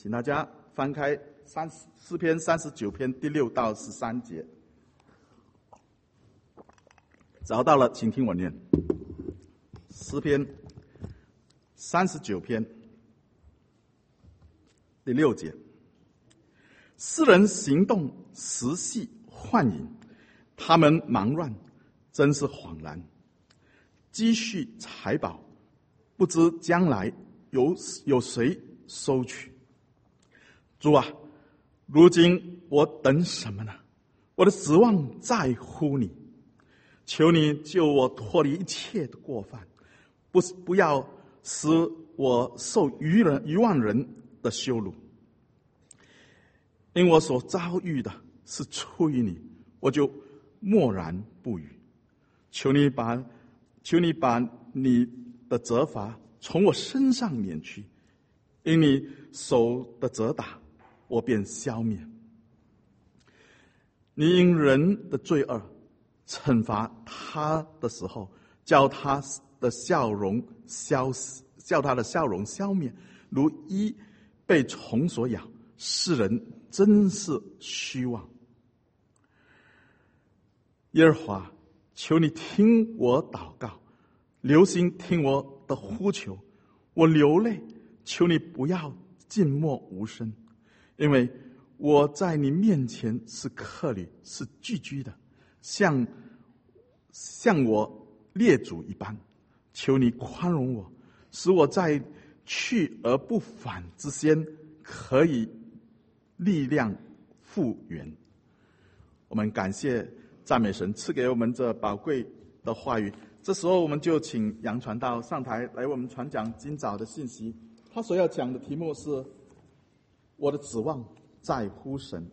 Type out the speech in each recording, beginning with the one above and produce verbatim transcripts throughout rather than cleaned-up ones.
请大家翻开三诗篇三十九篇第六到十三节。找到了，请听我念。诗篇三十九篇第六节：世人行动时系幻影，他们忙乱，真是恍然。积蓄财宝，不知将来有有谁收取。主啊，如今我等什么呢？我的指望在乎你。求你救我脱离一切的过犯，不不要使我受愚人愚妄人的羞辱。因我所遭遇的是出于你，我就默然不语。求你把求你把你的责罚从我身上免去，因你手的责打，我便消灭。你因人的罪恶惩罚他的时候，叫他的笑容消死，叫他的笑容消灭，如一被虫所咬。世人真是虚妄。耶和华，求你听我祷告，留心听我的呼求。我流泪，求你不要静默无声，因为我在你面前是客旅，是寄居的，像像我列祖一般。求你宽容我，使我在去而不返之间可以力量复原。我们感谢赞美神赐给我们这宝贵的话语。这时候我们就请杨传道上台来为我们传讲今早的信息。他所要讲的题目是我的指望在乎神。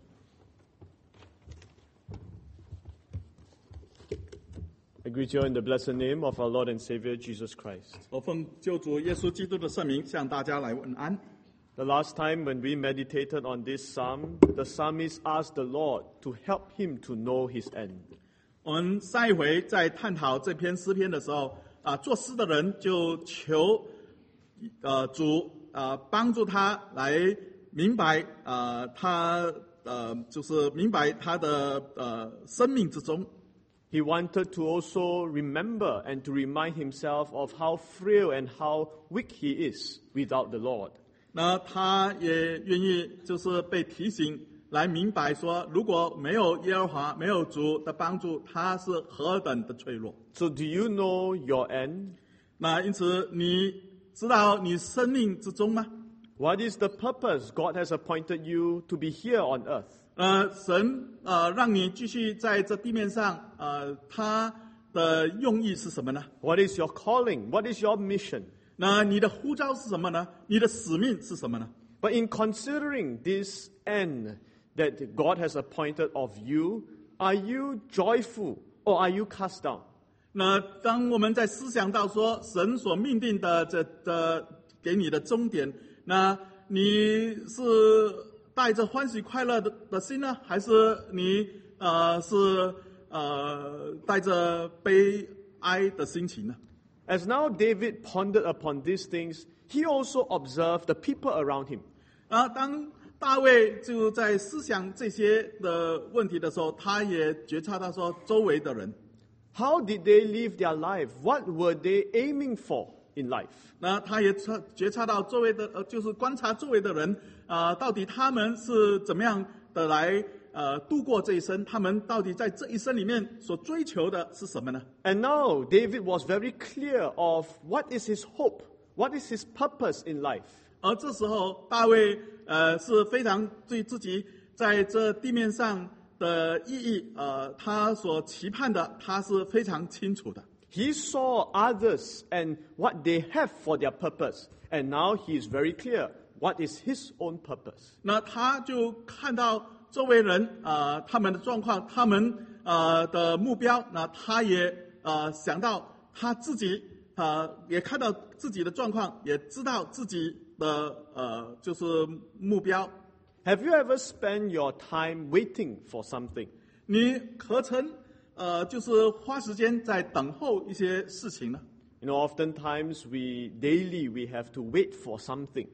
I greet you in the blessed name of our Lord and Savior Jesus Christ. 我奉救主耶稣基督的圣名向大家来问安。 The last time when we meditated on this psalm, the psalmist asked the Lord to help him to know his end. 我们上一回在探讨这篇诗篇的时候，啊，作诗的人就求，呃，主啊帮助他来明白，呃，他呃就是明白他的呃生命之中。 He wanted to also remember and to remind himself of how frail and how weak he is without the Lord. 那他也愿意就是被提醒来明白说，如果没有耶和华，没有主的帮助，他是何等的脆弱。 So do you know your end? 那因此你知道你生命之中吗？ What is the purpose God has appointed you to be here on earth? 呃，神呃让你继续在这地面上，呃，他的用意是什么呢？ What is your calling? What is your mission? 那你的呼召是什么呢？你的使命是什么呢？ But in considering this end that God has appointed of you, are you joyful or are you cast down? 那当我们在思想到说神所命定的这这给你的终点，那你是带着欢喜快乐的的心呢，还是你呃是呃带着悲哀的心情呢？ As now David pondered upon these things, he also observed the people around him. 啊，当大卫就在思想这些的问题的时候，他也觉察到说周围的人。 How did they live their life? What were they aiming for in life? 那他也察觉察到周围的呃，就是观察周围的人啊、呃，到底他们是怎么样的来呃度过这一生？他们到底在这一生里面所追求的是什么呢？ And now David was very clear of what is his hope, what is his purpose in life. 而这时候大卫呃是非常对自己在这地面上的意义，呃，他所期盼的，他是非常清楚的。 He saw others and what they have for their purpose. And now he is very clear what is his own purpose. 那他就看到周围人呃他们的状况，他们呃的目标，那他也呃想到他自己呃也看到自己的状况，也知道自己的呃就是目标。 Have you ever spent your time waiting for something? 你何曾呃就是花时间在等候一些事情呢？ You know, oftentimes we daily we have to wait for something.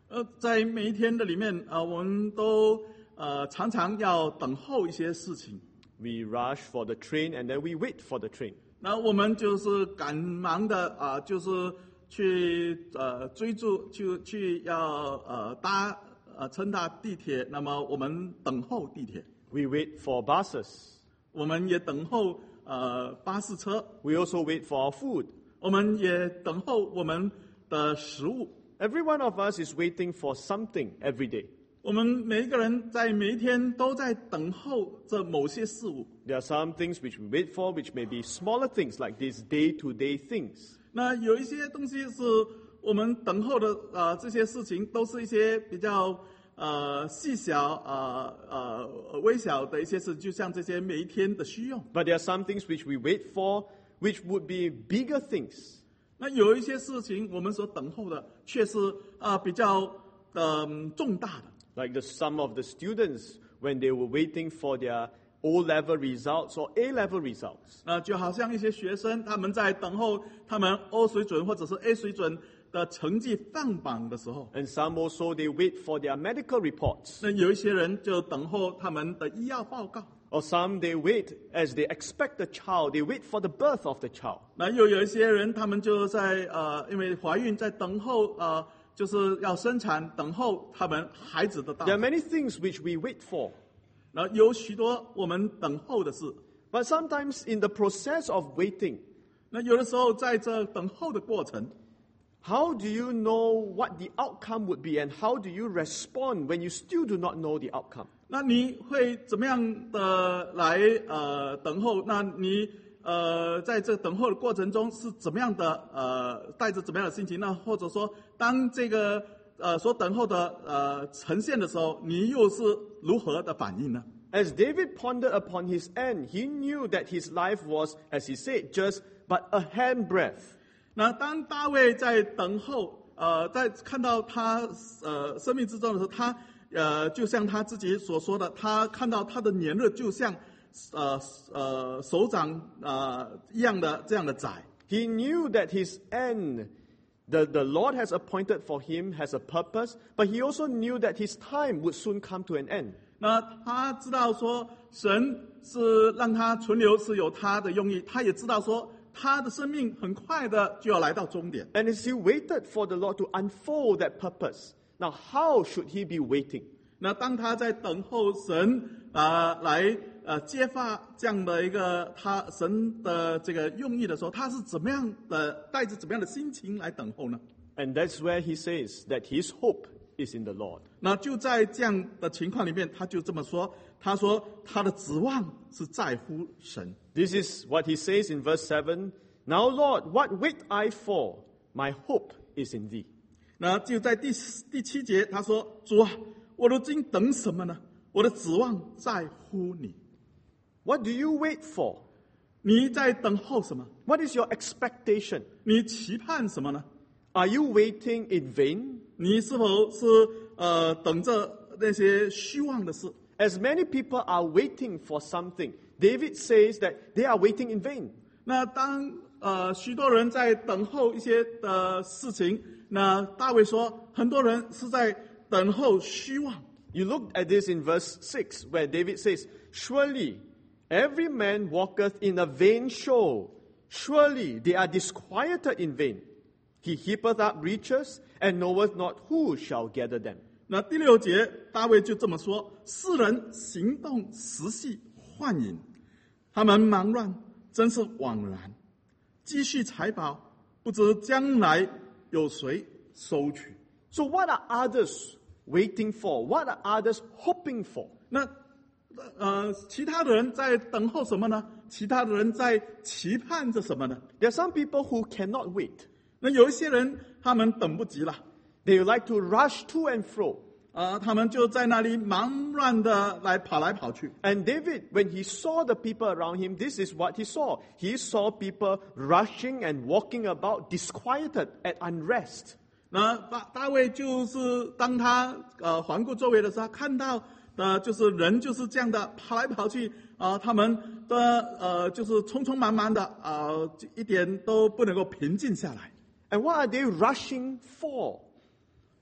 呃，在每一天的里面，呃，我们都呃常常要等候一些事情。 We rush for the train and then we wait for the train. 那我们就是赶忙的啊、呃，就是去呃追逐，就去要呃搭呃乘搭地铁。那么我们等候地铁， We wait for buses. 我们也等候呃巴士车， We also wait for our food. 我们也等候我们的食物。 Every one of us is waiting for something every day. 我们每一个人在每一天都在等候着某些事物。 There are some things which we wait for, which may be smaller things like these day-to-day things. 那有一些东西是我们等候的，呃，这些事情都是一些比较呃细小、呃呃微小的一些事，就像这些每一天的需用。 But there are some things which we wait for, which would be bigger things. 那有一些事情我们所等候的，却是啊、呃、比较呃重大的。 Like the some of the students when they were waiting for their O-level results or A-level results. 那就好像一些学生，他们在等候他们 O 水准或者是 A 水准的成绩放榜的时候， And some also they wait for their medical reports. 那有一些人就等候他们的医药报告。 Or some they wait as they expect the child, they wait for the birth of the child. 那又有一些人，他们就在呃，因为怀孕在等候呃，就是要生产，等候他们孩子的到 There are 来。 many things which we wait for. 那有许多我们等候的事。 But sometimes in the process of waiting, 那有的时候在这等候的过程， how do you know what the outcome would be and how do you respond when you still do not know the outcome? 那你会怎么样的来呃等候？那你呃在这等候的过程中是怎么样的呃带着怎么样的心情？那或者说，当这个呃所等候的呃呈现的时候，你又是如何的反应呢？ As David pondered upon his end, he knew that his life was, as he said, just but a handbreadth. 那当大卫在等候，呃，在看到他呃生命之中的时候，他呃就像他自己所说的，他看到他的年日就像呃呃手掌呃一样的这样的窄。 He knew that his end, the, the Lord has appointed for him, has a purpose, but he also knew that his time would soon come to an end. 那他知道说，神是让他存留是有他的用意，他也知道说，他的生命很快的就要来到终点。 And as he waited for the Lord to unfold that purpose, now how should he be waiting? 那当他在等候神啊、呃、来呃揭发这样的一个他神的这个用意的时候，他是怎么样的带着怎么样的心情来等候呢？ And that's where he says that his hope is in the Lord. 那就在这样的情况里面，他就这么说，他说他的指望是在乎神。 This is what he says in verse seven. Now, Lord, what wait I for? My hope is in thee. 那就在第第七节，他说：“主啊，我如今等什么呢？我的指望在乎你。 What do you wait for? 你在等候什么？ What is your expectation? 你期盼什么呢？ Are you waiting in vain? 你是否是呃等着那些虚妄的事？ As many people are waiting for something, David says that they are waiting in vain. 那当呃许多人在等候一些的事情，那大卫说，很多人是在等候虚妄。 You look at this in verse six, where David says, Surely every man walketh in a vain show. Surely they are disquieted in vain. He heapeth up riches, and knoweth not who shall gather them. 那第六节，大卫就这么说：世人行动时系幻影，他们忙乱，真是枉然。积蓄财宝，不知将来有谁收取。 So what are others waiting for? What are others hoping for? 那呃，其他的人在等候什么呢？其他的人在期盼着什么呢？ There are some people who cannot wait. 那有一些人，他们等不及了， They like to rush to and fro. 啊，他们就在那里忙乱的来跑来跑去。 And David, when he saw the people around him, this is what he saw. He saw people rushing and walking about, disquieted at unrest. 那大大卫就是当他呃环顾周围的时候，看到的就是人就是这样的跑来跑去啊、呃，他们的呃就是匆匆忙忙的啊、呃，一点都不能够平静下来。 And what are they rushing for?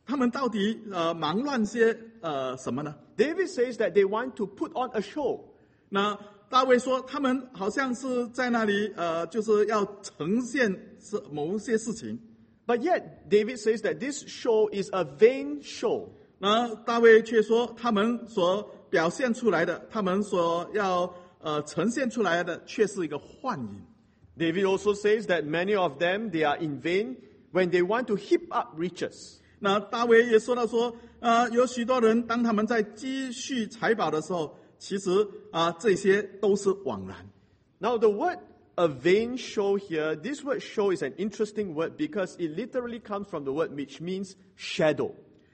他们到底呃忙乱些呃什么呢？ David says that they want to put on a show. 那大卫说，他们好像是在那里呃，就是要呈现是某些事情。 But yet, David says that this show is a vain show. 那大卫却说，他们所表现出来的，他们所要呃呈现出来的，却是一个幻影。 David also says that many of them, they are in vain when they want to heap up riches. 那大卫也说到说，呃，有许多人当他们在积蓄财宝的时候，其实啊、呃、这些都是枉然。 Now, the word a vain show here, this word show is an interesting word because it literally comes from the word which means shadow.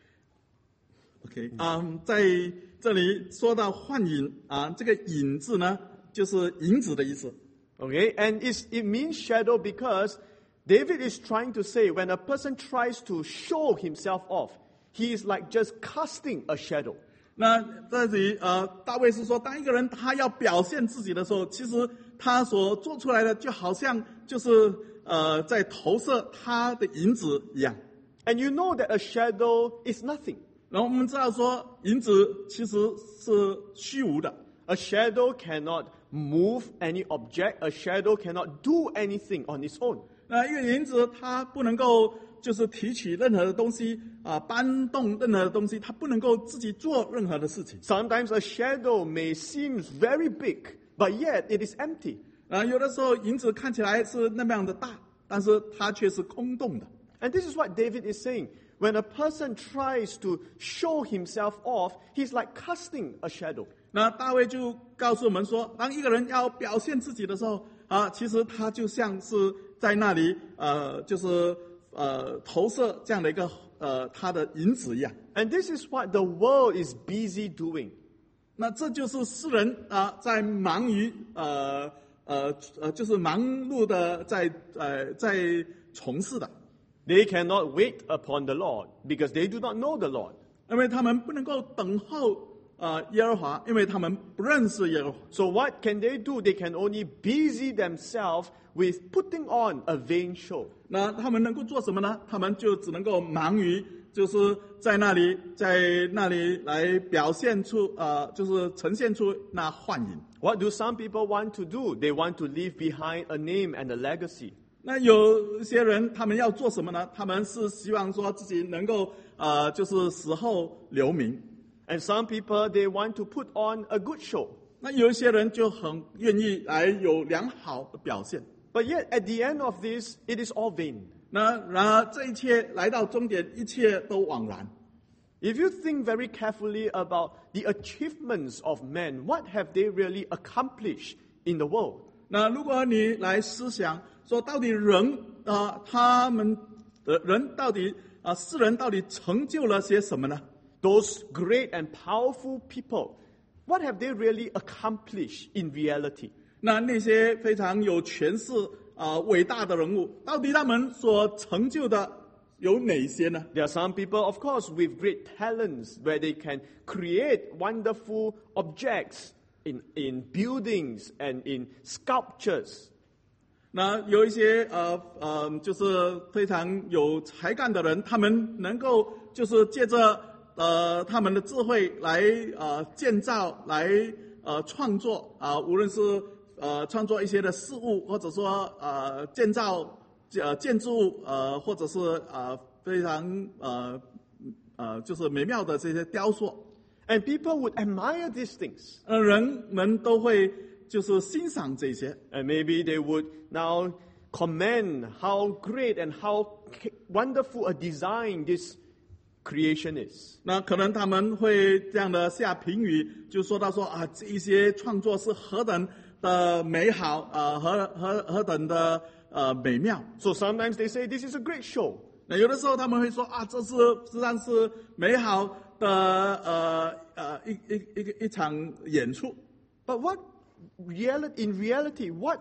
OK， 嗯，在这里说到幻影啊，这个影字呢，就是影子的意思。 Okay, and it's, it means shadow because David is trying to say when a person tries to show himself off, he is like just casting a shadow. 那这里呃，大卫是说，当一个人他要表现自己的时候，其实他所做出来的就好像就是呃，在投射他的影子一样。 And you know that a shadow is nothing. 然后我们知道说，影子其实是虚无的。 A shadow cannot move any object. A shadow cannot do anything on its own. 那一个影子它不能够就是提取任何的东西啊、搬动任何的东西，它不能够自己做任何的事情。 Sometimes a shadow may seem very big, but yet it is empty. 啊，有的时候影子看起来是那么样的大，但是它却是空洞的。 And this is what David is saying. When a person tries to show himself off, he's like casting a shadow. 那大卫就告诉我们说，当一个人要表现自己的时候啊，其实他就像是在那里呃，就是呃投射这样的一个呃他的影子一样。 And this is what the world is busy doing. 那这就是世人啊、在忙于呃呃呃，就是忙碌的在呃在从事的， They cannot wait upon the Lord because they do not know the Lord. 因为他们不能够等候呃耶和华，因为他们不认识耶和华。 So what can they do? They can only busy themselves with putting on a vain show. 那他们能够做什么呢？他们就只能够忙于就是在那里在那里来表现出呃，就是呈现出那幻影。 What do some people want to do? They want to leave behind a name and a legacy. 那有些人他们要做什么呢？他们是希望说自己能够呃，就是死后留名。 And some people, they want to put on a good show. 那有一些人就很愿意来有良好的表现。 But yet, at the end of this, it is all vain. 那然而这一切来到终点，一切都枉然。 If you think very carefully about the achievements of men, what have they really accomplished in the world? 那如果你来思想说，到底人啊、呃，他们的人到底啊、呃，世人到底成就了些什么呢？ Those great and powerful people, what have they really accomplished in reality? 那那些非常有权势啊、呃、伟大的人物，到底他们所成就的有哪些呢？ There are some people, of course, with great talents where they can create wonderful objects in, in buildings and in sculptures. 那有一些呃呃，就是非常有才干的人，他们能够就是借着呃他们的智慧来呃建造，来呃创作啊、呃，无论是呃创作一些的事物，或者说呃建造呃建筑物呃，或者是呃非常呃呃就是美妙的这些雕塑， And people would admire these things. 呃人们都会就是欣赏这些。 And maybe they would now commend how great and how wonderful a design this creation is. 那可能他们会这样的下评语，就说到说啊，这一些创作是何等的美好啊，何何何等的呃美妙。 So sometimes they say this is a great show. 那有的时候他们会说啊，这是实际上是美好的呃呃一一一个一场演出。 But what reality, in reality, what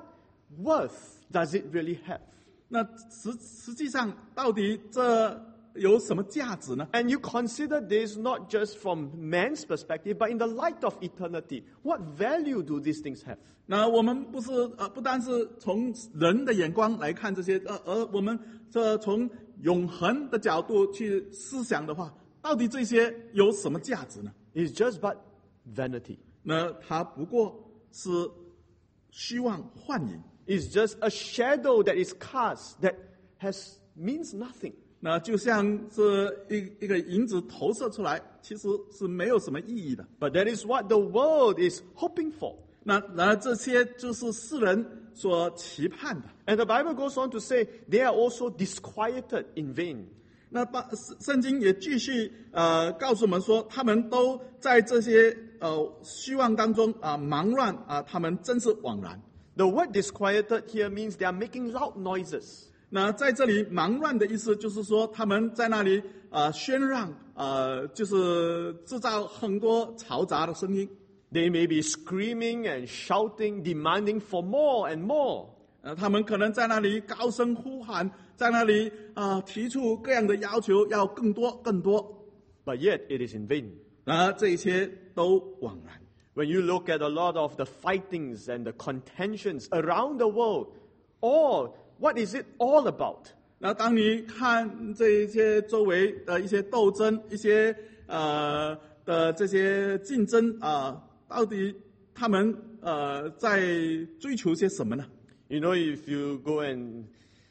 worth does it really have? 那实实际上到底这有什么价值呢？ And you consider this not just from man's perspective, but in the light of eternity. What value do these things have? 那我们不是呃，不单是从人的眼光来看这些，呃，而我们这从永恒的角度去思想的话，到底这些有什么价值呢？ It's just but vanity. 那它不过是虚妄幻影， It's just a shadow that is cast that has means nothing. 那就像是一一个影子投射出来，其实是没有什么意义的。 But that is what the world is hoping for. 那然而这些就是世人所期盼的。 And the Bible goes on to say they are also disquieted in vain. 那把圣圣经也继续呃告诉我们说，他们都在这些呃虚妄当中啊、忙乱啊、他们真是枉然。 The word disquieted here means they are making loud noises. 那在这里忙乱的意思就是说，他们在那里呃喧嚷，呃就是制造很多嘈杂的声音。 They may be screaming and shouting, demanding for more and more. 呃，他们可能在那里高声呼喊，在那里啊、呃提出各样的要求，要更多更多。 But yet it is in vain. 然而这一切都枉然。 When you look at a lot of the fightings and the contentions around the world, all what is it all about? 那当你看这一些周围的一些斗争，一些呃的这些竞争啊、到底他们呃在追求些什么呢？ You know, if you go and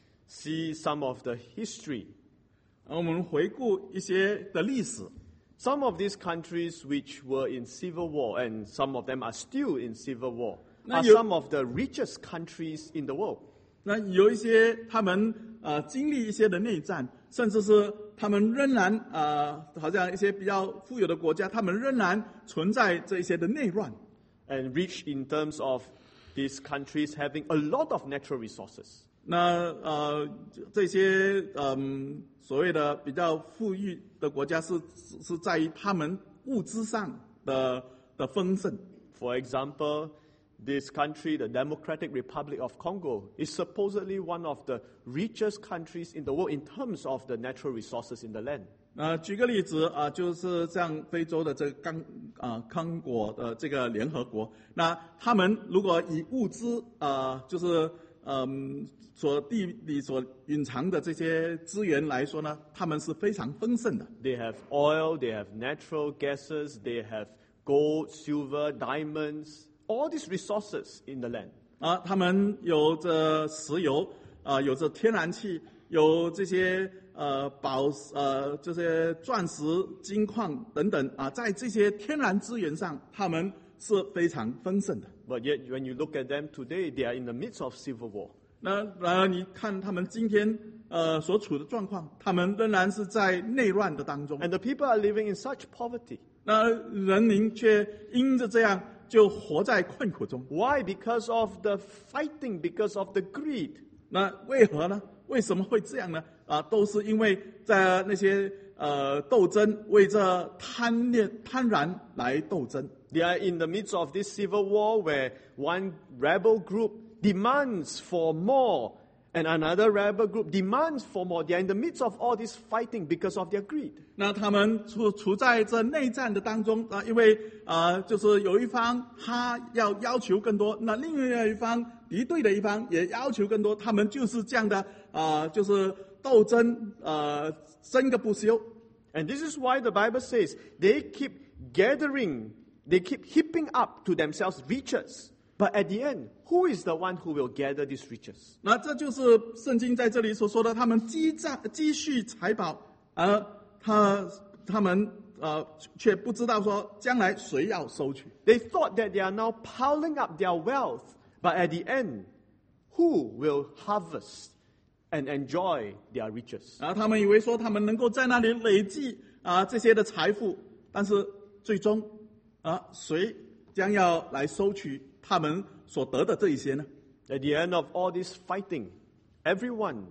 see some of the history, 呃我们回顾一些的历史， some of these countries which were in civil war, and some of them are still in civil war, Now are you- some of the richest countries in the world. 那有一些他们呃经历一些的内战，甚至是他们仍然呃好像一些比较富有的国家，他们仍然存在这一些的内乱。 And rich in terms of these countries having a lot of natural resources. 那呃这些嗯、所谓的比较富裕的国家是是是在于他们物资上的的丰盛。 For example, this country, the Democratic Republic of Congo, is supposedly one of the richest countries in the world in terms of the natural resources in the land. 呃，举个例子啊、就是像非洲的这个刚啊、康果的这个联合国，那他们如果以物资啊、就是嗯、所地里所蕴藏的这些资源来说呢，他们是非常丰盛的。 They have oil, they have natural gases, they have gold, silver, diamonds, all these resources in the land. 啊，他们有着石油，啊，有着天然气，有这些呃宝呃这些钻石、金矿等等啊，在这些天然资源上，他们是非常丰盛的。 But yet, when you look at them today, they are in the midst of civil war. 那然而，你看他们今天呃所处的状况，他们仍然是在内乱的当中。 And the people are living in such poverty. 那人民却因着这样，就活在困苦中。 Why? Because of the fighting, because of the greed. 那为何呢？为什么会这样呢？啊，都是因为在那些呃斗争，为着贪恋、贪婪来斗争。 They are in the midst of this civil war where one rebel group demands for more and another rebel group demands for more. They are in the midst of all this fighting because of their greed. 那他们处处在这内战的当中啊，因为啊，就是有一方他要要求更多，那另外一方敌对的一方也要求更多，他们就是这样的啊，就是斗争呃争个不休。 And this is why the Bible says they keep gathering, they keep heaping up to themselves riches. But at the end, who is the one who will gather these riches? 那这就是圣经在这里所说的，他们积攒积蓄财宝，而他他们呃却不知道说将来谁要收取。 They thought that they are now piling up their wealth, but at the end, who will harvest and enjoy their riches? 然后他们以为说他们能够在那里累积啊、这些的财富，但是最终啊谁将要来收取他们所得的这一些呢？ At the end of all this fighting, everyone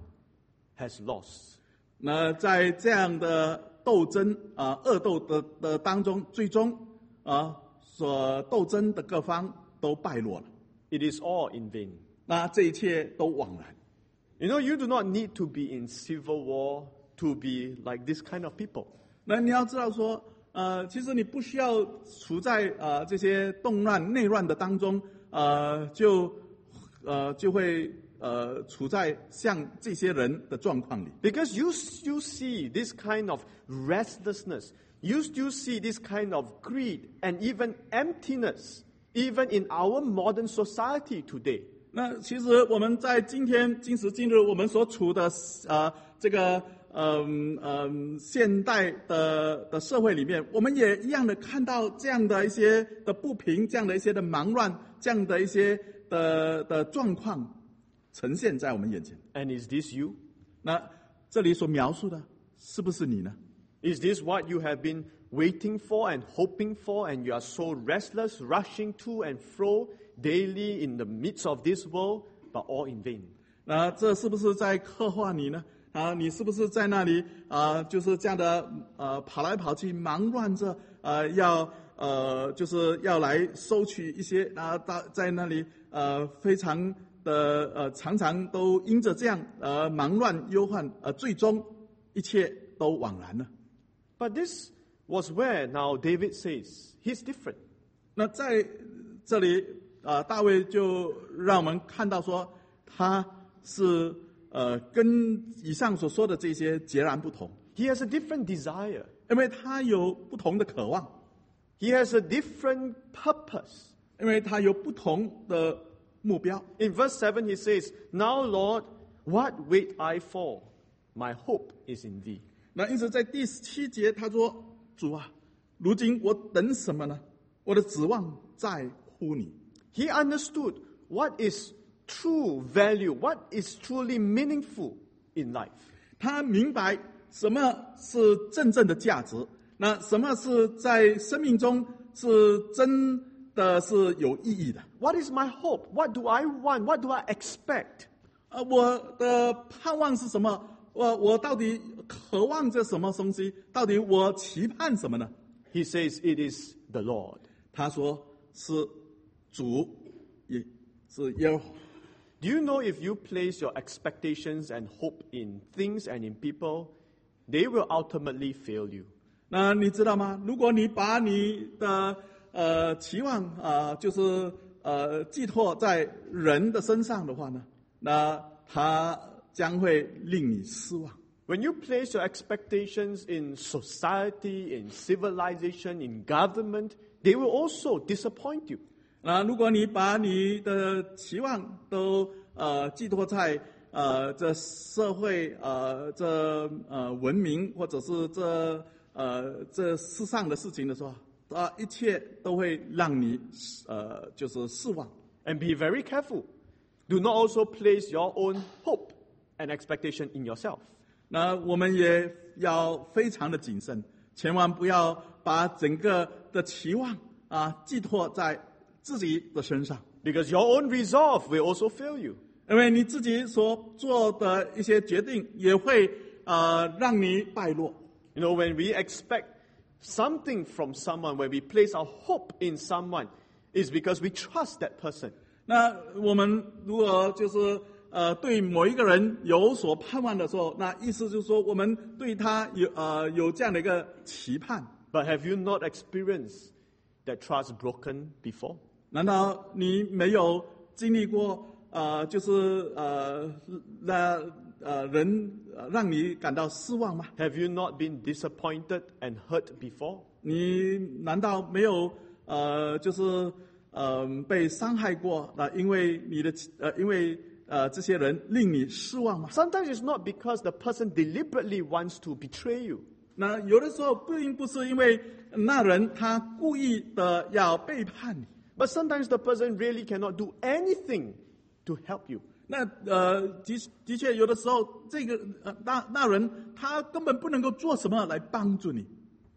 has lost. 那在这样的斗争啊、恶斗的的当中，最终啊、所斗争的各方都败落了。 It is all in vain. 那这一切都枉然。 You know, you do not need to be in civil war to be like this kind of people. 那你要知道说，呃，其实你不需要处在呃这些动乱、内乱的当中，呃，就呃就会呃处在像这些人的状况里。 Because you still see this kind of restlessness, you still see this kind of greed and even emptiness, even in our modern society today. 那其实我们在今天今时今日我们所处的呃这个嗯嗯现代的的社会里面，我们也一样的看到这样的一些的不平，这样的一些的忙乱，这样的一些的的状况呈现在我们眼前。 And is this you? 那这里所描述的是不是你呢？ Is this what you have been waiting for and hoping for, and you are so restless, rushing to and fro daily in the midst of this world, but all in vain? 那这是不是在刻画你呢？啊，你是不是在那里啊，就是这样的呃跑来跑去，忙乱着呃要呃就是要来收取一些啊，在在那里呃非常的呃常常都因着这样呃忙乱忧患，呃最终一切都枉然了。 But this was where now David says he's different. 那在这里呃大卫就让我们看到说他是。 呃，跟以上所说的这些截然不同。 He has a different desire. 因为他有不同的渴望， He has a different purpose. 因为他有不同的目标。 In verse seven, he says, Now, Lord, what wait I for? My hope is in thee. 那因此在第十七节他说：“主啊，如今我等什么呢？我的指望在乎你。” He understood what is true value, what is truly meaningful in life. 他明白什么是真正的价值，那什么是在生命中是真的是有意义的。 What is my hope? What do I want? What do I expect? 呃，我的盼望是什么？我我到底渴望着什么东西？到底我期盼什么呢？ He says it is the Lord. 他说是主，也是耶和华。 Do you know if you place your expectations and hope in things and in people, they will ultimately fail you? 那你知道吗？如果你把你的呃期望啊、呃，就是呃寄托在人的身上的话呢，那他将会令你失望。 When you place your expectations in society, in civilization, in government, they will also disappoint you. 那如果你把你的期望都呃寄托在呃这社会呃这呃文明或者是这呃这世上的事情的时候啊，一切都会让你呃就是失望。 And be very careful. Do not also place your own hope and expectation in yourself. 那我们也要非常的谨慎，千万不要把整个的期望啊寄托在自己的身上， Because your own resolve will also fail you. 因为你自己所做的一些决定也会呃让你败落。 You know, when we expect something from someone, when we place our hope in someone, it's because we trust that person. 那我们如果就是呃对某一个人有所盼望的时候，那意思就是说我们对他有呃有这样的一个期盼。 But have you not experienced that trust broken before? 难道你没有经历过呃就是呃那呃人呃让你感到失望吗？ Have you not been disappointed and hurt before? 你难道没有呃就是呃被伤害过？那、呃、因为你的呃因为呃这些人令你失望吗？ Sometimes it's not because the person deliberately wants to betray you. 那有的时候并不是因为那人他故意的要背叛你， But sometimes the person really cannot do anything to help you. 那呃的的确有的时候这个呃那那人他根本不能够做什么来帮助你。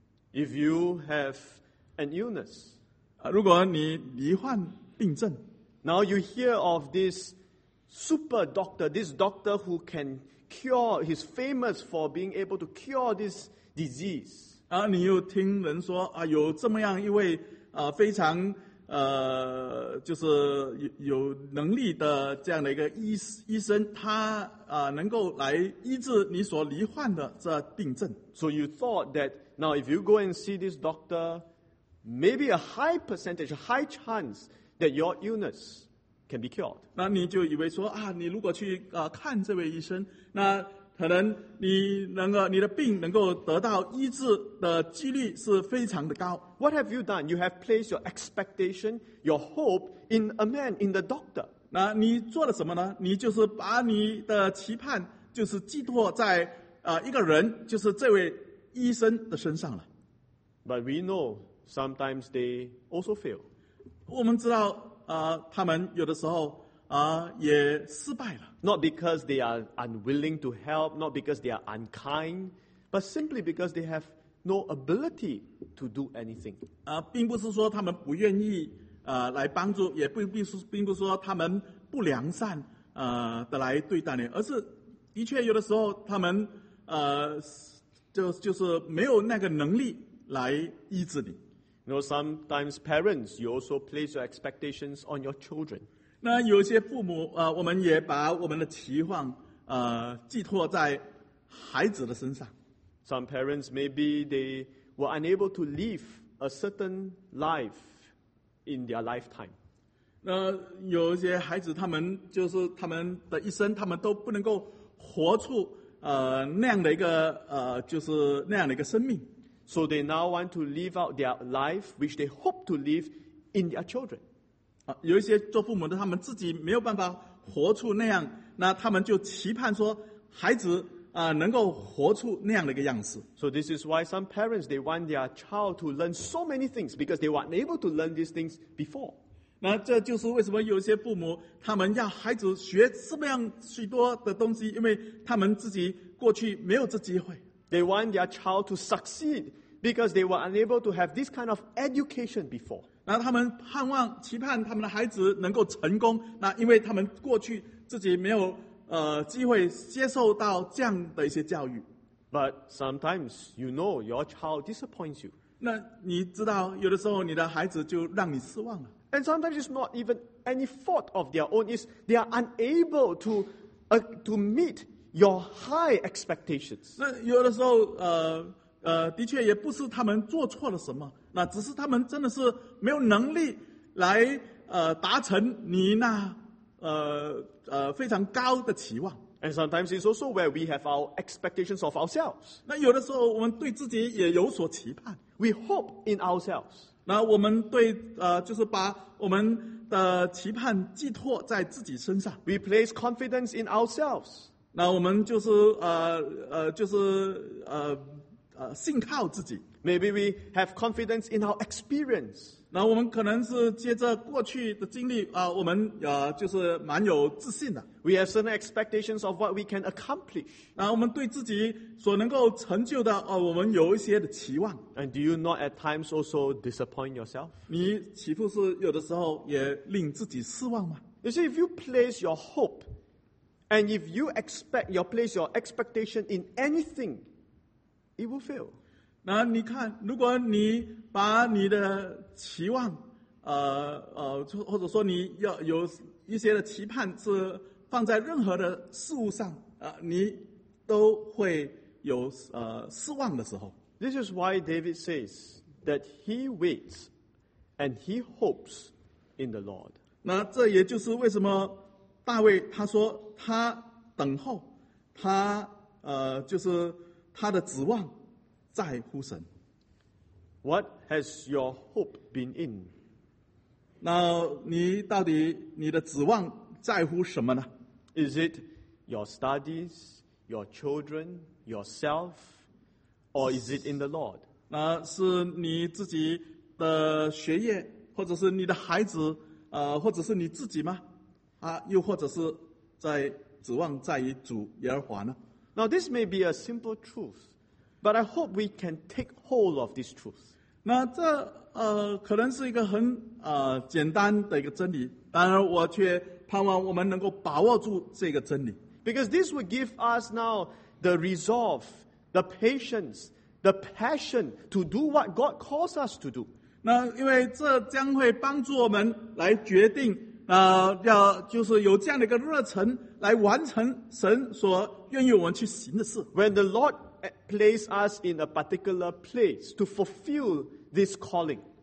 If you have an illness, 啊，如果你罹患病症， now you hear of this super doctor, this doctor who can cure, he's famous for being able to cure this disease. 啊，你又听人说啊，有这么样一位啊非常呃，就是有有能力的这样的一个医医生，他啊能够来医治你所罹患的这病症。 So you thought that now if you go and see this doctor, maybe a high percentage, a high chance that your illness can be cured. 那你就以为说啊，你如果去啊、呃、看这位医生，那可能你能够你的病能够得到医治的几率是非常的高。 What have you done? You have placed your expectation, your hope in a man, in the doctor. 那你做了什么呢？你就是把你的期盼就是寄托在啊、呃、一个人，就是这位医生的身上了。 But we know sometimes they also fail. 我们知道啊、呃，他们有的时候啊、呃、也失败了。 Not because they are unwilling to help, not because they are unkind, but simply because they have no ability to do anything. 啊、呃，并不是说他们不愿意呃来帮助，也并并是并不是说他们不良善呃的来对待你，而是的确有的时候他们呃就就是没有那个能力来医治你。 You know, sometimes parents, you also place your expectations on your children. 那有些父母呃，我们也把我们的期望呃寄托在孩子的身上。 Some parents, maybe they were unable to live a certain life in their lifetime. 那有一些孩子，他们就是他们的一生，他们都不能够活出呃那样的一个呃，就是那样的一个生命。 So they now want to live out their life, which they hope to live in their children. 啊，有一些做父母的，他们自己没有办法活出那样，那他们就期盼说，孩子啊、呃、能够活出那样的一个样子。 So this is why some parents, they want their child to learn so many things because they were unable to learn these things before. 那这就是为什么有些父母他们要孩子学这么样许多的东西，因为他们自己过去没有这机会。 They want their child to succeed because they were unable to have this kind of education before. 然后他们盼望、期盼他们的孩子能够成功，那因为他们过去自己没有呃机会接受到这样的一些教育。 But sometimes, you know, your child disappoints you. 那你知道，有的时候你的孩子就让你失望了。 And sometimes it's not even any fault of their own. It's they are unable to, uh, to meet your high expectations. 那有的时候，呃呃，的确也不是他们做错了什么，那只是他们真的是没有能力来呃达成你那呃呃非常高的期望。 And sometimes it's also where we have our expectations of ourselves. 那有的时候我们对自己也有所期盼， We hope in ourselves. 那我们对呃就是把我们的期盼寄托在自己身上， We place confidence in ourselves. 那我们就是呃呃就是呃呃信靠自己。 Maybe we have confidence in our experience. 那我们可能是接着过去的经历啊、呃，我们呃就是蛮有自信的。 We have certain expectations of what we can accomplish. 那我们对自己所能够成就的哦、呃，我们有一些的期望。 And do you not at times also disappoint yourself? 你岂不是有的时候也令自己失望吗？ You see, if you place your hope and if you expect, you place your expectation in anything, it will fail. 那你看，如果你把你的期望，呃呃，或者说你要有一些的期盼是放在任何的事物上，呃，你都会有呃失望的时候。 This is why David says that he waits and he hopes in the Lord. 那这也就是为什么大卫他说他等候，他呃就是他的指望在乎神。 What has your hope been in? 那你到底你的指望在乎什么呢？ Is it your studies, your children, yourself, or is it in the Lord? 那是你自己的学业，或者是你的孩子，呃，或者是你自己吗？啊，又或者是在指望在于主耶和华呢？ Now, this may be a simple truth, but I hope we can take hold of this truth. 那这呃，可能是一个很呃简单的一个真理，当然我却盼望我们能够把握住这个真理。 Because this will give us now the resolve, the patience, the passion to do what God calls us to do. 那因为这将会帮助我们来决定，呃，要就是有这样的一个热忱来完成神所愿意我们去行的事。 When the Lord place us in a particular place to fulfill this calling.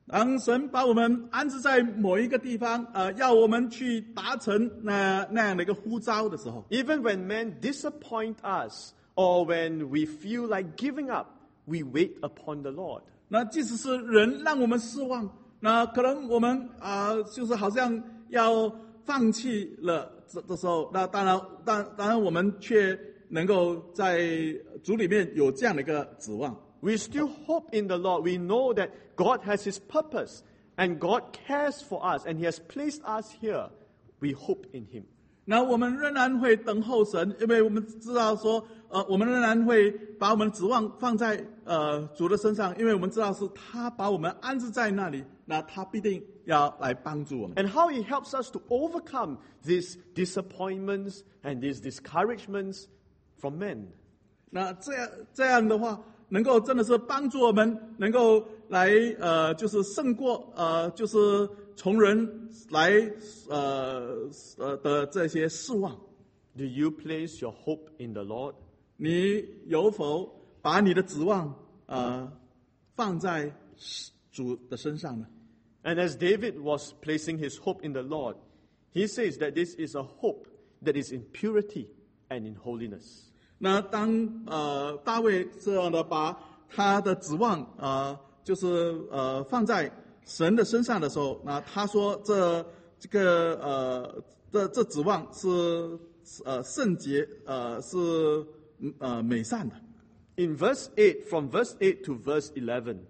当神把我们安置在某一个地方，呃，要我们去达成那那样的一个呼召的时候， even when men disappoint us or when we feel like giving up, we wait upon the Lord. 那即使是人让我们失望，那可能我们啊、呃，就是好像要放弃了的的时候，那当然，当当然我们却能够在主里面有这样的一个指望。 We still hope in the Lord. We know that God has His purpose and God cares for us and He has placed us here. We hope in Him. 那我们仍然会等候神，因为我们知道说，呃，我们仍然会把我们的指望放在呃主的身上，因为我们知道是他把我们安置在那里，那他必定要来帮助我们。 And how He helps us to overcome these disappointments and these discouragements from men. 那这样这样的话，能够真的是帮助我们，能够来呃，就是胜过呃，就是从人来呃呃的这些失望。 Do you place your hope in the Lord? 你有否把你的指望呃放在主的身上呢？ And as David was placing his hope in the Lord, he says that this is a hope that is in purity and in holiness. 那当呃大卫这样的把他的指望呃就是呃放在神的身上的时候，那他说这这个呃这这指望是呃圣洁呃是呃美善的。 In verse eight, from verse eight to verse eleven,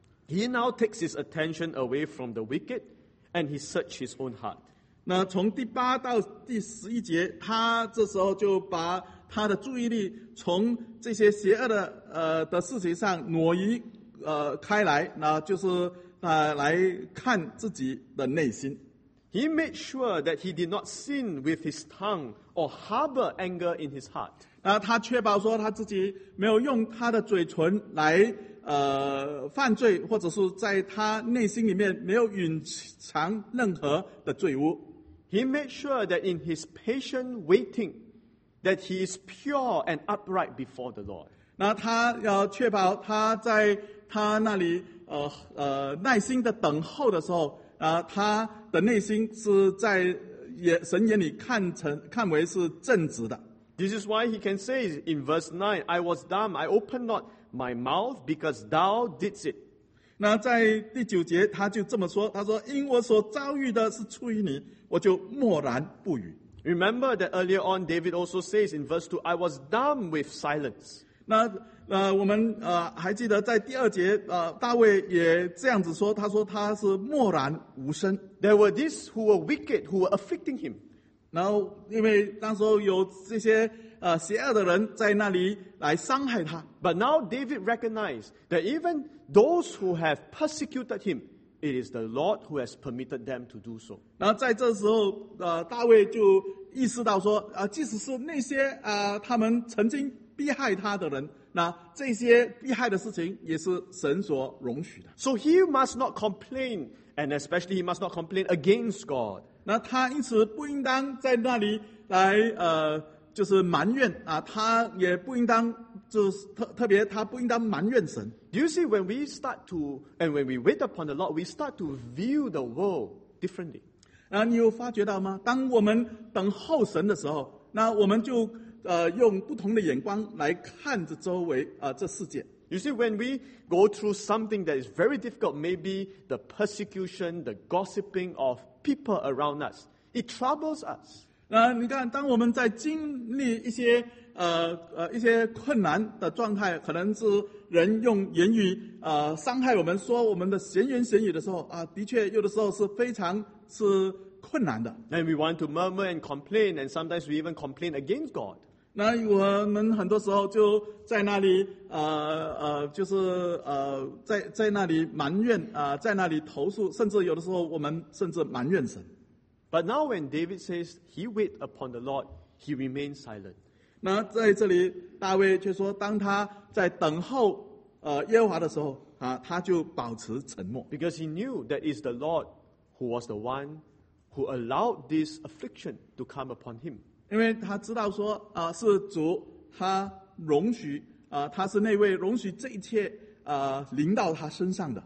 he now takes his attention away from the wicked and he searches his own heart. 那从第八到第十一节，他这时候就把他的注意力从这些邪恶的呃的事情上挪移呃开来，那就是呃来看自己的内心。 He made sure that he did not sin with his tongue or harbor anger in his heart. 那他确保说他自己没有用他的嘴唇来呃犯罪，或者是在他内心里面没有隐藏任何的罪污。 He made sure that in his patient waiting, that he is pure and upright before the Lord. 那他要确保他在他那里呃呃耐心的等候的时候，啊、他的内心是在眼神眼里看成看为是正直的。 This is why he can say in verse nine, I was dumb, I opened not my mouth because thou didst it. 那在第九节他就这么说，他说：“因我所遭遇的是出于你，我就默然不语。” Remember that earlier on, David also says in verse two, I was dumb with silence. 那呃，我们呃还记得在第二节，呃，大卫也这样子说，他说他是默然无声。 There were these who were wicked, who were afflicting him. 然后因为那时候有这些呃邪恶的人在那里来伤害他， But now David recognized that even those who have persecuted him, it is the Lord who has permitted them to do so. 然后在这时候，呃，大卫就意识到说，啊、即使是那些呃他们曾经逼害他的人，那这些逼害的事情也是神所容许的。 So he must not complain, and especially he must not complain against God. 那他因此不应当在那里来呃，就是埋怨啊，他也不应当就是特特别他不应当埋怨神。 Do you see, when we start to, and when we wait upon the Lord, we start to view the world differently. 啊，你有发觉到吗？当我们等候神的时候，那我们就呃用不同的眼光来看着周围啊、呃、这世界。 You see, when we go through something that is very difficult, maybe the persecution, the gossiping of people around us, it troubles us. 那你看，当我们在经历一些呃呃一些困难的状态，可能是人用言语呃伤害我们，说我们的闲言闲语的时候啊，的确有的时候是非常是困难的。 And we want to murmur and complain, and sometimes we even complain against God. 那我们很多时候就在那里呃呃，就是呃在在那里埋怨啊、呃，在那里投诉，甚至有的时候我们甚至埋怨神。 But now when David says he wait upon the Lord, he remains silent. 那在这里，大卫却说，当他在等候呃耶和华的时候啊，他就保持沉默， Because he knew that it's the Lord who was the one who allowed this affliction to come upon him. 因为他知道说啊、是主他容许啊、他是那位容许这一切啊临到他身上的。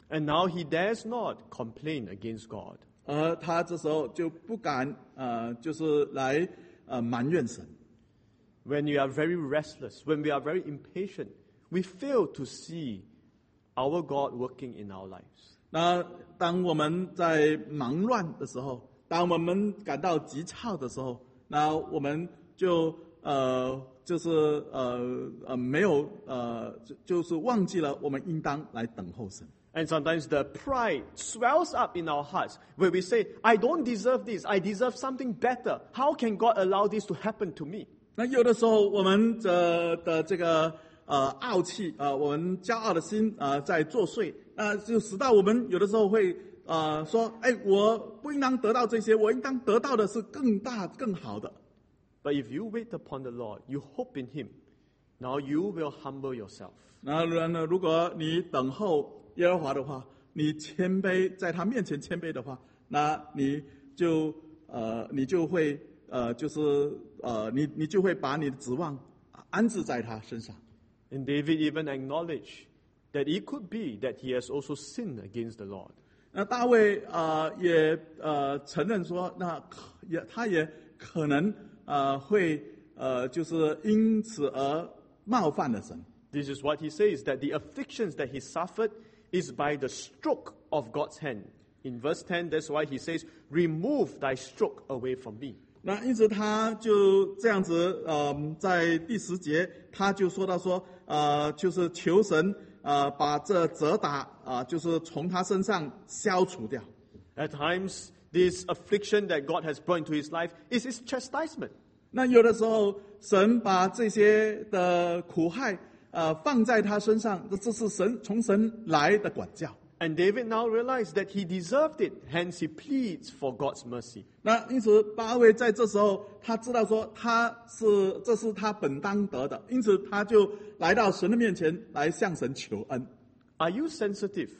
And now he dares not complain against God. 而他这时候就不敢呃，就是来呃埋怨神。 When we are very restless, when we are very impatient, we fail to see our God working in our lives. 那当我们在忙乱的时候，当我们感到急躁的时候，那我们就呃就是呃呃没有呃就就是忘记了我们应当来等候神。 And sometimes the pride swells up in our hearts where we say, I don't deserve this, I deserve something better. How can God allow this to happen to me? 那有的时候我们的的这个呃傲气啊、呃，我们骄傲的心啊、呃、在作祟，那就使到我们有的时候会呃说，哎，我不应当得到这些，我应当得到的是更大更好的。 But if you wait upon the Lord, you hope in Him, now you will humble yourself. 那呢，如果你等候耶和华的话，你谦卑，在他面前谦卑的话，那你就呃，你就会呃，就是呃，你你就会把你的指望安置在他身上。 And David even acknowledged that it could be that he has also sinned against the Lord. 那大卫呃也呃承认说，那也他也可能呃会呃就是因此而冒犯了神。 This is what he says, that the afflictions that he suffered is by the stroke of God's hand. In verse ten, that's why he says, remove thy stroke away from me. 那因此他就这样子，呃，在第十节他就说到说，呃，就是求神，呃，把这责打啊、呃，就是从他身上消除掉。 At times, this affliction that God has brought into his life is his chastisement. 那有的时候，神把这些的苦害，呃，放在他身上，这这是神从神来的管教。 And David now realized that he deserved it, hence he pleads for God's mercy. 那因此大卫在这时候，他知道说他是这是他本当得的，因此他就来到神的面前来向神求恩。 Are you sensitive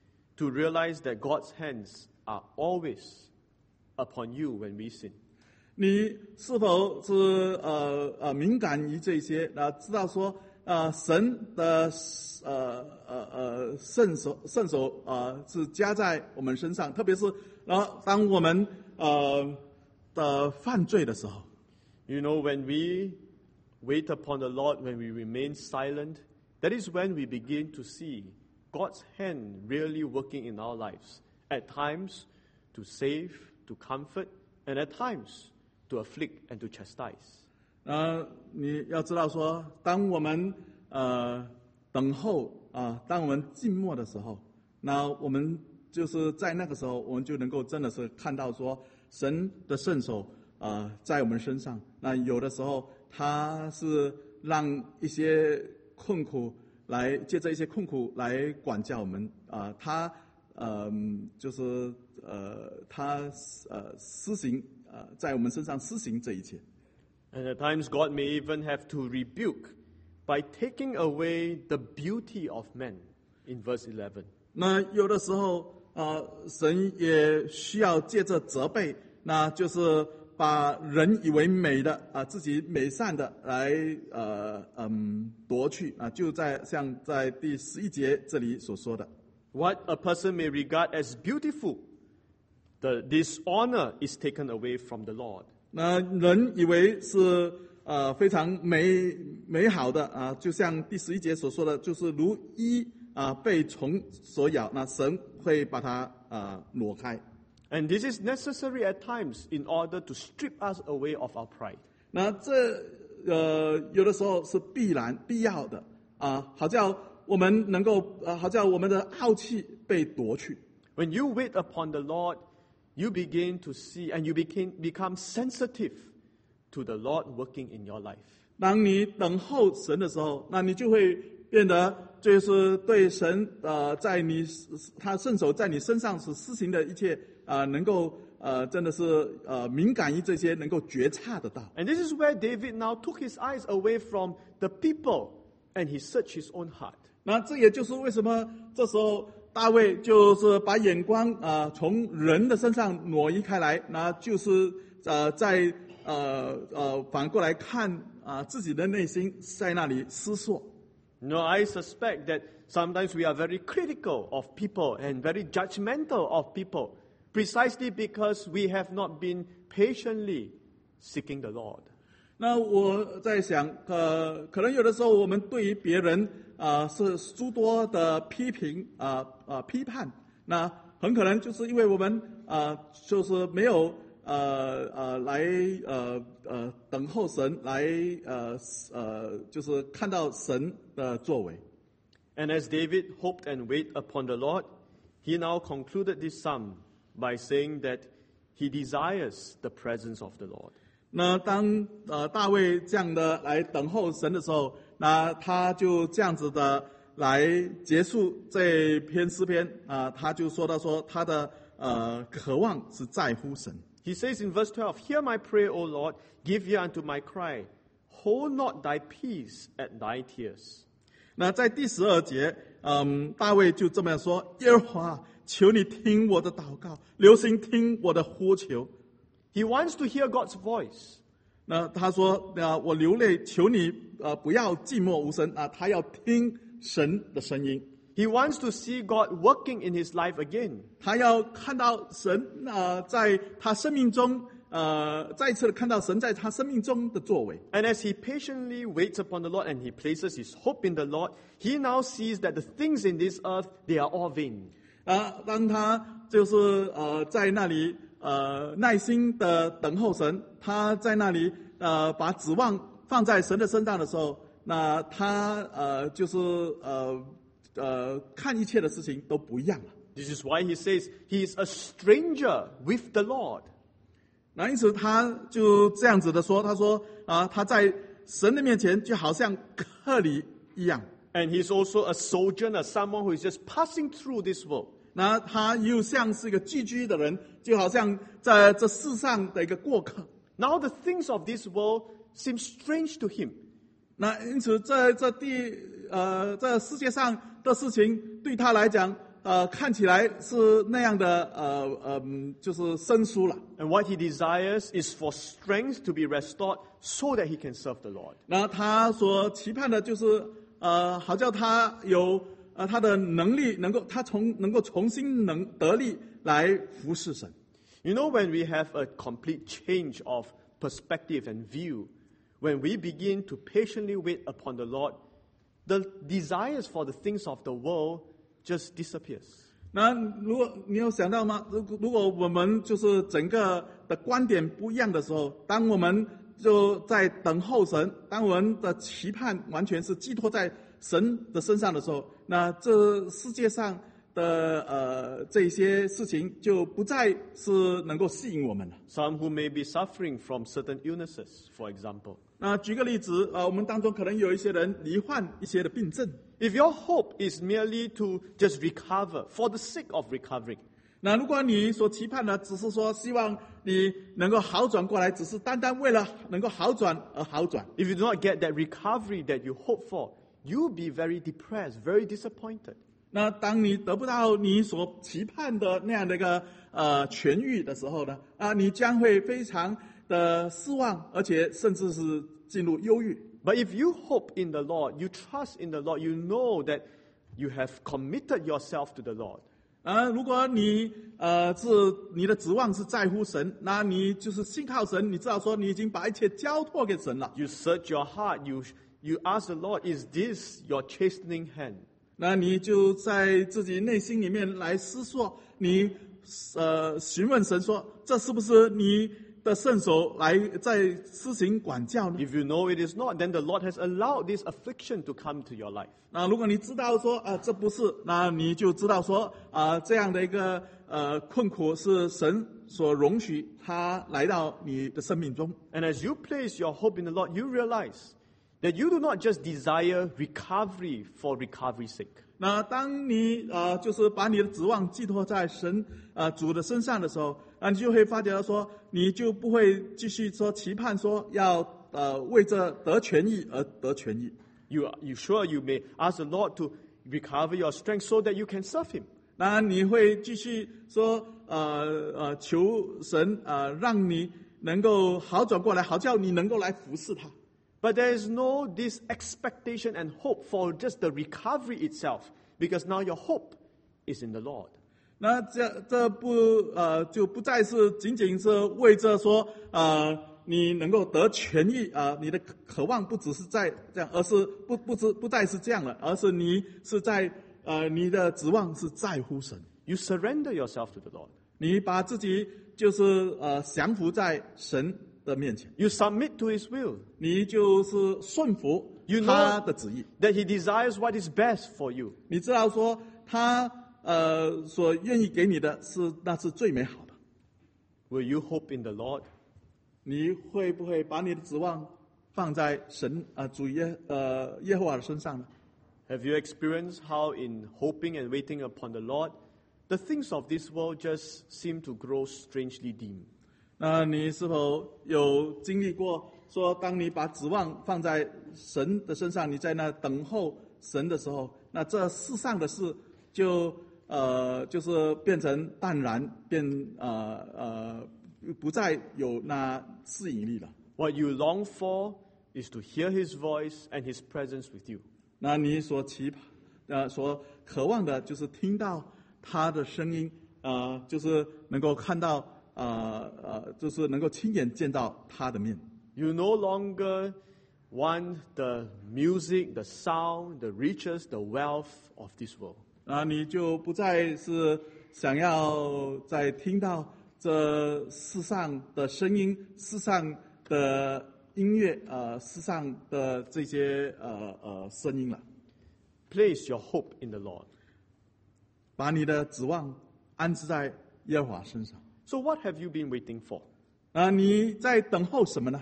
to realize that God's hands are always upon you when we sin? 你是否是呃呃敏感于这些？那知道说呃神的呃呃呃圣手圣手呃是加在我们身上，特别是然后当我们呃的犯罪的时候。 You know, when we wait upon the Lord, when we remain silent, that is when we begin to see God's hand really working in our lives. At times to save, to comfort, and at times to afflict and to chastise. 呃，你要知道说，当我们呃等候啊、呃，当我们静默的时候，那我们就是在那个时候，我们就能够真的是看到说，神的圣手啊、呃、在我们身上。那有的时候，他是让一些困苦来借着一些困苦来管教我们啊、呃，他呃就是呃他呃施行呃在我们身上施行这一切。 And at times God may even have to rebuke by taking away the beauty of men in verse eleven. 那有的时候，呃，神也需要借着责备，那就是把人以为美的啊、呃，自己美善的来呃嗯夺去啊、呃，就在像在第十一节这里所说的。 What a person may regard as beautiful, the dishonor is taken away from the Lord. 那人以为是呃非常美美好的啊、呃，就像第十一节所说的，就是如衣啊、呃、被虫所咬，那神会把它啊、呃、挪开。 And this is necessary at times in order to strip us away of our pride. 那这呃有的时候是必然必要的啊、呃，好叫我们能够呃好叫我们的傲气被夺去。 When you wait upon the Lord, you begin to see and you became, become sensitive to the Lord working in your life. 当你等候神的时候，那你就会变得就是对神呃在你他圣手在你身上所施行的一切啊、呃，能够呃真的是呃敏感于这些，能够觉察得到。 And this is where David now took his eyes away from the people and he searched his own heart. 那这也就是为什么这时候大卫就是把眼光啊、呃、从人的身上挪移开来，那就是呃在呃呃反过来看啊、呃、自己的内心，在那里思索。 No, I suspect that sometimes we are very critical of people and very judgmental of people, precisely because we have not been patiently seeking the Lord. 那我在想，呃，可能有的时候我们对于别人啊、呃、是诸多的批评啊啊、呃呃、批判，那很可能就是因为我们啊、呃、就是没有呃呃来呃呃等候神，来呃呃就是看到神的作为。 And as David hoped and waited upon the Lord, he now concluded this psalm by saying that he desires the presence of the Lord. 那当呃大卫这样的来等候神的时候，那他就这样子的来结束这篇诗篇啊、呃，他就说到说他的呃渴望是在乎神。 He says in verse twelve, "Hear my prayer, O Lord, give ear unto my cry. Hold not thy peace at thy tears." 那在第十二节，嗯，大卫就这么样说：耶和华，求你听我的祷告，留心听我的呼求。 He wants to hear God's voice. 那他说：啊，我流泪，求你呃不要寂寞无声啊，他要听神的声音。 He wants to see God working in his life again. 他要看到神呃在他生命中呃再一次的看到神在他生命中的作为。 And as he patiently waits upon the Lord and he places his hope in the Lord, he now sees that the things in this earth, they are all vain. 啊，当他就是呃在那里呃耐心的等候神，他在那里呃把指望放在神的身上的时候，那他呃就是呃呃看一切的事情都不一样了。 This is why he says he is a stranger with the Lord. 那因此他就这样子的说，他说啊，他在神的面前就好像客旅一样。 And he's also a sojourner, someone who is just passing through this world. 那他又像是一个寄居的人，就好像在这世上的一个过客。 Now the things of this world seem strange to him. 那因此在这地呃这世界上的事情对他来讲，呃看起来是那样的呃呃就是生疏了。 And what he desires is for strength to be restored so that he can serve the Lord. 那他所期盼的就是呃好叫他有呃他的能力能够他从能够重新能得力来服侍神。 You know, when we have a complete change of perspective and view, when we begin to patiently wait upon the Lord, the desires for the things of the world just disappears. 那如果你有想到吗？如果如果我们就是整个的观点不一样的时候，当我们就在等候神，当我们的期盼完全是寄托在神的身上的时候，那这世界上的呃这些事情就不再是能够吸引我们了。 Some who may be suffering from certain illnesses, for example. 那举个例子，呃，我们当中可能有一些人罹患一些的病症。 If your hope is merely to just recover for the sake of recovering, 那如果你所期盼的只是说希望你能够好转过来，只是单单为了能够好转而好转。 if you do not get that recovery that you hope for, you'll be very depressed, very disappointed. 那当你得不到你所期盼的那样的一个呃痊愈的时候呢，啊，你将会非常的失望，而且甚至是进入忧郁。 But if you hope in the Lord, you trust in the Lord, you know that you have committed yourself to the Lord. 啊，如果你呃是你的指望是在乎神，那你就是信靠神，你知道说你已经把一切交托给神了。 You search your heart, you you ask the Lord, is this your chastening hand? 那你就在自己内心里面来思索，你呃询问神说，这是不是你的圣手来在施行管教呢？ If you know it is not, then the Lord has allowed this affliction to come to your life. 那如果你知道说啊、呃、这不是，那你就知道说啊、呃、这样的一个呃困苦是神所容许他来到你的生命中。 And as you place your hope in the Lord, you realize that you do not just desire recovery for recovery's sake. 那当你呃就是把你的指望寄托在神呃主的身上的时候，啊，你就会发觉到说，你就不会继续说期盼说要呃为这得痊愈而得痊愈。 You are you sure you may ask the Lord to recover your strength so that you can serve Him. 那你会继续说呃呃求神呃让你能够好转过来，好叫你能够来服侍他。 But there is no this expectation and hope for just the recovery itself, because now your hope is in the Lord. 那这这不呃就不再是仅仅是为着说呃你能够得痊愈啊、呃，你的渴望不只是在这样，而是不不只不再是这样了，而是你是在呃你的指望是在乎神。 You surrender yourself to the Lord. 你把自己就是呃降服在神的面前， You submit to His will. 你就是顺服 You know 他的旨意。 that He desires what is best for you. 你知道说他呃所愿意给你的是那是最美好的。 Will you hope in the Lord? 你会不会把你的指望放在神啊、呃、主耶呃耶和华的身上呢？ Have you experienced how in hoping and waiting upon the Lord, the things of this world just seem to grow strangely dim? 那你是否有经历过说，当你把指望放在神的身上，你在那等候神的时候，那这世上的事就呃就是变成淡然，变呃呃不再有那吸引力了。 What you long for is to hear His voice and His presence with you. 那你所期盼呃所渴望的就是听到他的声音，呃就是能够看到呃呃就是能够亲眼见到他的面。 You no longer want the music, the sound, the riches, the wealth of this world. 啊，你就不再是想要再听到这世上的声音、世上的音乐、呃，世上的这些呃呃声音了。 Place your hope in the Lord. 把你的指望安置在耶和华身上。 So what have you been waiting for? 啊，你在等候什么呢？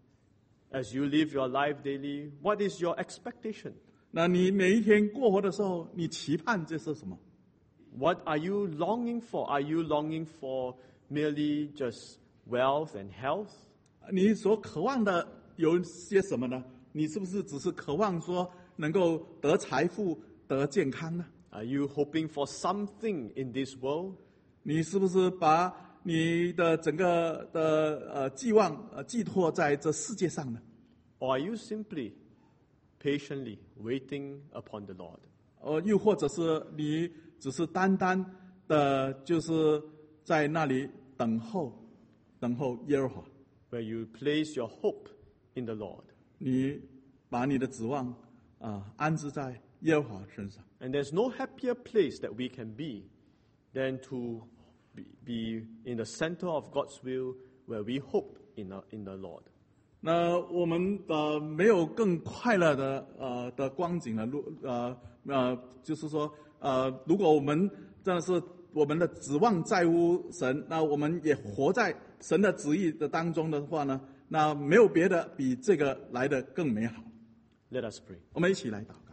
As you live your life daily, what is your expectation? 那你每一天过活的时候，你期盼这是什么？ What are you longing for? Are you longing for merely just wealth and health? 你所渴望的有些什么呢？你是不是只是渴望说能够得财富、得健康呢？ Are you hoping for something in this world? 你是不是把你的整个的呃寄望呃寄托在这世界上呢？ Or are you simply patiently waiting upon the Lord? 呃，又或者是你只是单单的，就是在那里等候，等候耶和华。 Where you place your hope in the Lord. 你把你的指望啊、呃、安置在耶和华身上。 And there's no happier place that we can be than to be, be in the center of God's will, where we hope in, our, in the Lord. 那我们呃没有更快乐的呃的光景了。如呃呃，就是说呃，如果我们真的是我们的指望在乎神，那我们也活在神的旨意的当中的话呢，那没有别的比这个来的更美好。 Let us pray. 我们一起来祷告。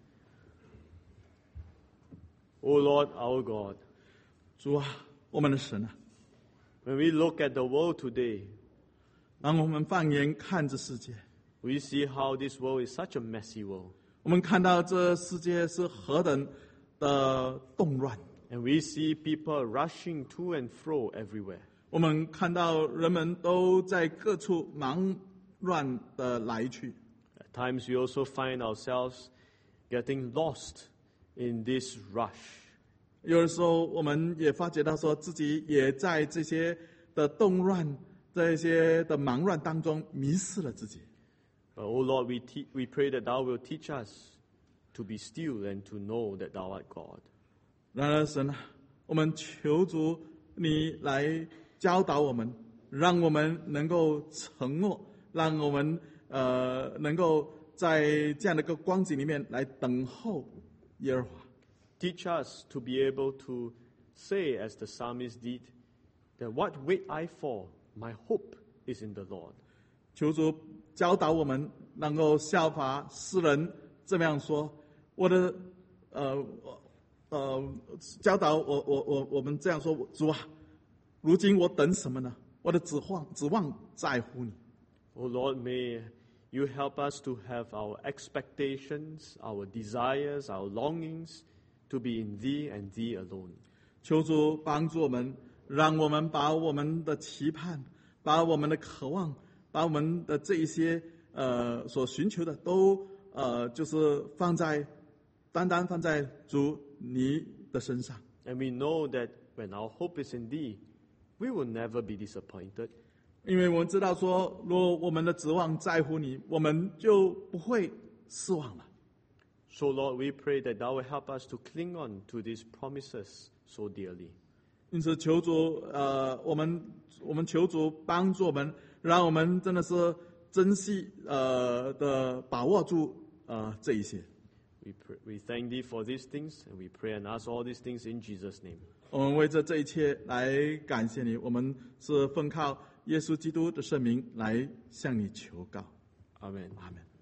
O Lord, our God, 主啊，我们的神啊， when we look at the world today, 当我们放眼看这世界， we see how this world is such a messy world. 我们看到这世界是何等的动乱， And we see people rushing to and fro everywhere. 我们看到人们都在各处忙乱的来去。 At times we also find ourselves getting lost in this rush. 有的时候，我们也发觉到说自己也在这些的动乱、这些的忙乱当中迷失了自己。 But, oh Lord, we, te- we pray that Thou will teach us to be still and to know that Thou art God. 然而，神啊，我们求主你来教导我们，让我们能够沉默，让我们呃能够在这样的一个光景里面来等候耶和华。 Teach us to be able to say, as the psalmist did, that what wait I for, my hope is in the Lord. 求主教导我们，能够效法诗人这么样说：我的呃呃教导我我我我们这样说，主啊，如今我等什么呢？我的指望指望在乎你。 Oh Lord, may you help us to have our expectations, our desires, our longings to be in Thee and Thee alone. 求主帮助我们，让我们把我们的期盼、把我们的渴望、把我们的这一些呃所寻求的都呃就是放在单单放在主你的身上。 And we know that when our hope is in thee, we will never be disappointed. 因为我们知道说，如果我们的指望在乎你，我们就不会失望了。 So Lord, we pray that thou will help us to cling on to these promises so dearly. 因此，求主，呃，我们我们求主帮助我们，让我们真的是珍惜，呃的把握住，呃这一些。 We pray, we thank thee for these things, and we pray and ask all these things in Jesus' name. 我们为这这一切来感谢你，我们是奉靠耶稣基督的圣名来向你求告。 Amen. 阿门。